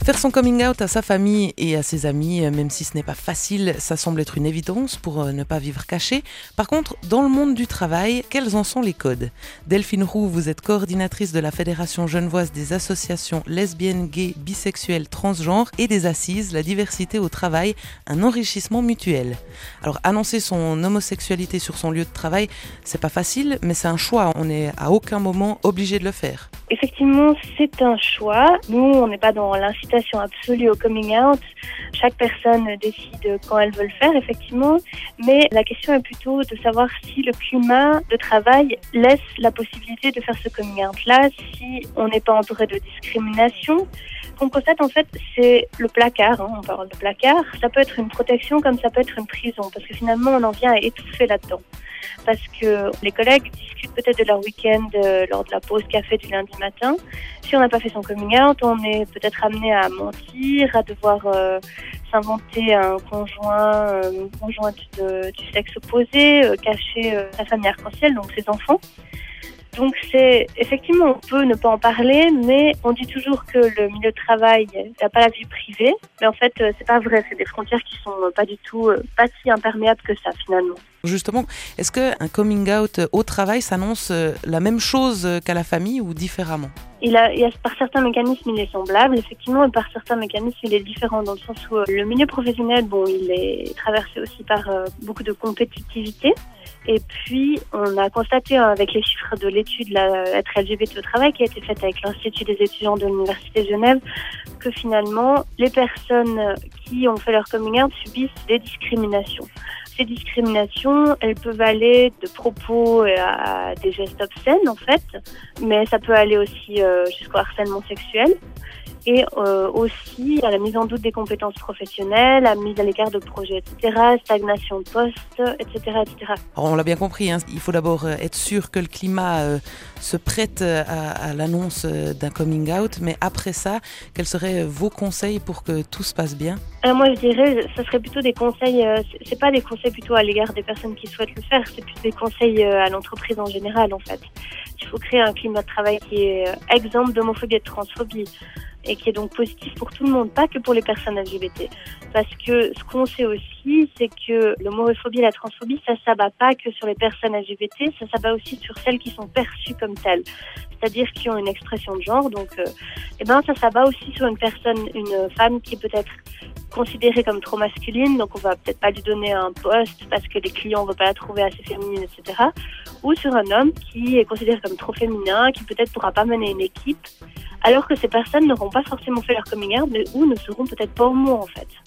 Faire son coming out à sa famille et à ses amis, même si ce n'est pas facile, ça semble être une évidence pour ne pas vivre caché. Par contre, dans le monde du travail, quels en sont les codes ? Delphine Roux, vous êtes coordinatrice de la Fédération genevoise des associations lesbiennes, gays, bisexuelles, transgenres et des assises, la diversité au travail, un enrichissement mutuel. Alors, annoncer son homosexualité sur son lieu de travail, c'est pas facile, mais c'est un choix. On n'est à aucun moment obligé de le faire. Effectivement, c'est un choix. Nous, on n'est pas dans l'incitation absolue au coming out. Chaque personne décide quand elle veut le faire, effectivement. Mais la question est plutôt de savoir si le climat de travail laisse la possibilité de faire ce coming out-là, si on n'est pas entouré de discrimination. Ce qu'on constate, en fait, c'est le placard. On parle de placard. Ça peut être une protection comme ça peut être une prison, parce que finalement, on en vient à étouffer là-dedans. Parce que les collègues discutent peut-être de leur week-end lors de la pause café du lundi matin. Si on n'a pas fait son coming out, on est peut-être amené à mentir, à devoir s'inventer un conjoint, une conjointe du sexe opposé, cacher sa famille arc-en-ciel, donc ses enfants. Donc c'est effectivement, on peut ne pas en parler, mais on dit toujours que le milieu de travail n'a pas la vie privée. Mais en fait, c'est pas vrai. C'est des frontières qui sont pas du tout, pas si imperméables que ça finalement. Justement, est-ce qu'un coming out au travail s'annonce la même chose qu'à la famille ou différemment ? Il y a par certains mécanismes, il est semblable, effectivement, et par certains mécanismes, il est différent dans le sens où le milieu professionnel, il est traversé aussi par beaucoup de compétitivité. Et puis, on a constaté avec les chiffres de l'étude Être LGBT au travail qui a été faite avec l'Institut des étudiants de l'Université de Genève, que finalement, les personnes qui ont fait leur coming out subissent des discriminations. Ces discriminations, elles peuvent aller de propos à des gestes obscènes, en fait, mais ça peut aller aussi jusqu'au harcèlement sexuel. Et aussi à la mise en doute des compétences professionnelles, à mise à l'écart de projets, etc., stagnation de postes, etc., etc. Alors on l'a bien compris, il faut d'abord être sûr que le climat se prête à l'annonce d'un coming out, mais après ça, quels seraient vos conseils pour que tout se passe bien ? Alors moi je dirais, ça serait plutôt des conseils, c'est pas des conseils plutôt à l'égard des personnes qui souhaitent le faire, c'est plutôt des conseils à l'entreprise en général en fait. Il faut créer un climat de travail qui est exempt d'homophobie et de transphobie, et qui est donc positif pour tout le monde, pas que pour les personnes LGBT. Parce que ce qu'on sait aussi, c'est que l'homophobie et la transphobie, ça s'abat pas que sur les personnes LGBT, ça s'abat aussi sur celles qui sont perçues comme telles, c'est-à-dire qui ont une expression de genre. Donc, ça s'abat aussi sur une femme qui est peut-être considérée comme trop masculine, donc on va peut-être pas lui donner un poste parce que les clients ne vont pas la trouver assez féminine, etc. Ou sur un homme qui est considéré comme trop féminin, qui peut-être pourra pas mener une équipe, alors que ces personnes n'auront pas forcément fait leur coming out, ou ne seront peut-être pas homo en fait.